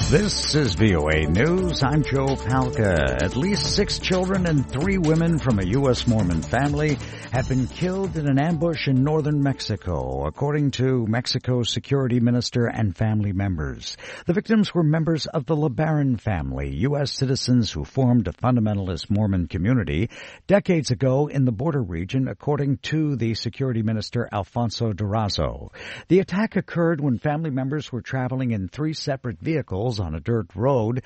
This is VOA News. I'm Joe Palca. At least 6 children and 3 women from a U.S. Mormon family have been killed in an ambush in northern Mexico, according to Mexico's security minister and family members. The victims were members of the LeBaron family, U.S. citizens who formed a fundamentalist Mormon community decades ago in the border region, according to the security minister Alfonso Durazo. The attack occurred when family members were traveling in 3 separate vehicles on a dirt road.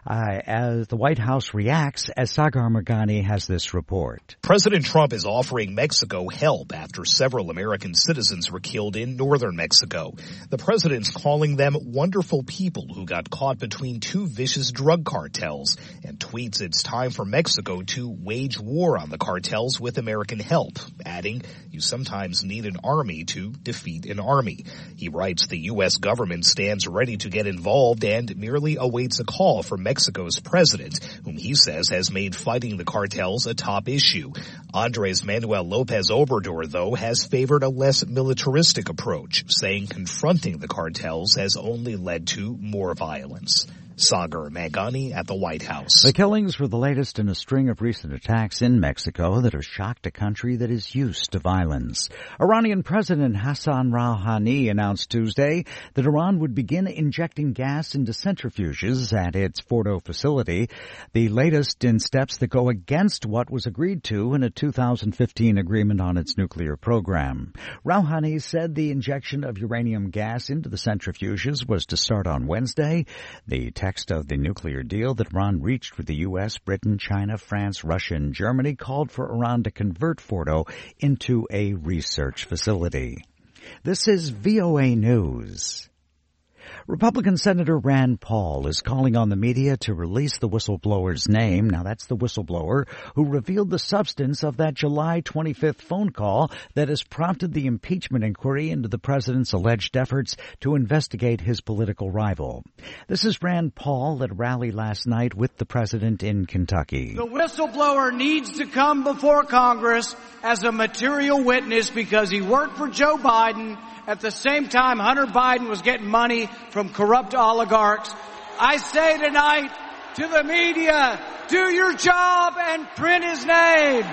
As the White House reacts, as Sagar Magani has this report. President Trump is offering Mexico help after several American citizens were killed in northern Mexico. The president's calling them wonderful people who got caught between 2 vicious drug cartels and tweets it's time for Mexico to wage war on the cartels with American help, adding, "You sometimes need an army to defeat an army." He writes the U.S. government stands ready to get involved and merely awaits a call from Mexico's president, whom he says has made fighting the cartels a top issue. Andres Manuel Lopez Obrador, though, has favored a less militaristic approach, saying confronting the cartels has only led to more violence. Sagar Magani at the White House. The killings were the latest in a string of recent attacks in Mexico that have shocked a country that is used to violence. Iranian President Hassan Rouhani announced Tuesday that Iran would begin injecting gas into centrifuges at its Fordo facility, the latest in steps that go against what was agreed to in a 2015 agreement on its nuclear program. Rouhani said the injection of uranium gas into the centrifuges was to start on Wednesday. The text of the nuclear deal that Iran reached with the U.S., Britain, China, France, Russia, and Germany called for Iran to convert Fordo into a research facility. This is VOA News. Republican Senator Rand Paul is calling on the media to release the whistleblower's name. Now, that's the whistleblower who revealed the substance of that July 25th phone call that has prompted the impeachment inquiry into the president's alleged efforts to investigate his political rival. This is Rand Paul at a rally last night with the president in Kentucky. The whistleblower needs to come before Congress as a material witness because he worked for Joe Biden at the same time Hunter Biden was getting money from corrupt oligarchs. I say tonight to the media, do your job and print his name.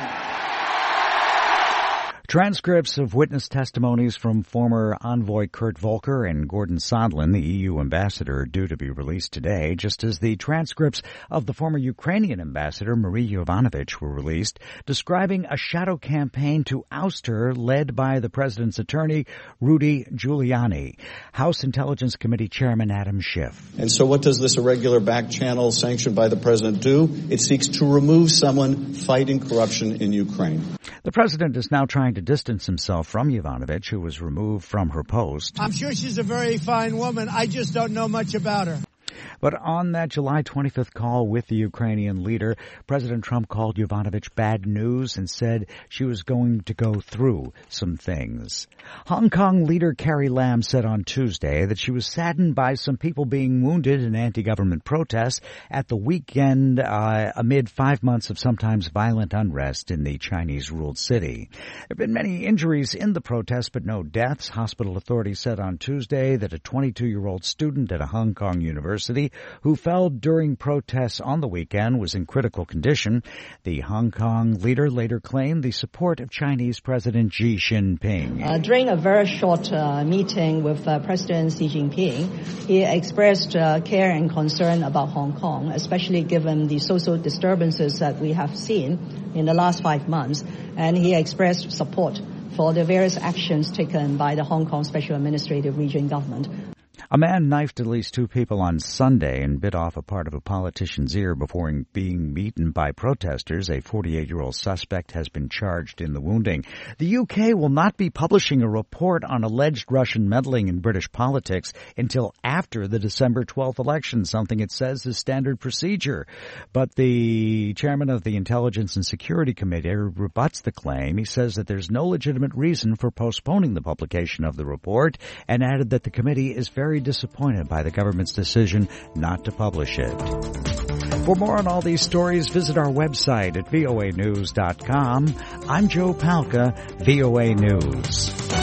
Transcripts of witness testimonies from former envoy Kurt Volker and Gordon Sondland, the EU ambassador, are due to be released today, just as the transcripts of the former Ukrainian ambassador Marie Yovanovitch were released, describing a shadow campaign to oust her led by the president's attorney, Rudy Giuliani. House Intelligence Committee Chairman Adam Schiff. And so what does this irregular back channel sanctioned by the president do? It seeks to remove someone fighting corruption in Ukraine. The president is now trying to distance himself from Yovanovitch, who was removed from her post. I'm sure she's a very fine woman. I just don't know much about her. But on that July 25th call with the Ukrainian leader, President Trump called Yovanovitch bad news and said she was going to go through some things. Hong Kong leader Carrie Lam said on Tuesday that she was saddened by some people being wounded in anti-government protests at the weekend amid 5 months of sometimes violent unrest in the Chinese-ruled city. There have been many injuries in the protests, but no deaths. Hospital authorities said on Tuesday that a 22-year-old student at a Hong Kong university who fell during protests on the weekend was in critical condition. The Hong Kong leader later claimed the support of Chinese President Xi Jinping. During a very short meeting with President Xi Jinping, he expressed care and concern about Hong Kong, especially given the social disturbances that we have seen in the last 5 months. And he expressed support for the various actions taken by the Hong Kong Special Administrative Region government. A man knifed at least 2 people on Sunday and bit off a part of a politician's ear before being beaten by protesters. A 48-year-old suspect has been charged in the wounding. The UK will not be publishing a report on alleged Russian meddling in British politics until after the December 12th election, something it says is standard procedure. But the chairman of the Intelligence and Security Committee rebuts the claim. He says that there's no legitimate reason for postponing the publication of the report and added that the committee is very disappointed by the government's decision not to publish it. For more on all these stories, visit our website at voanews.com. I'm Joe Palca, VOA News.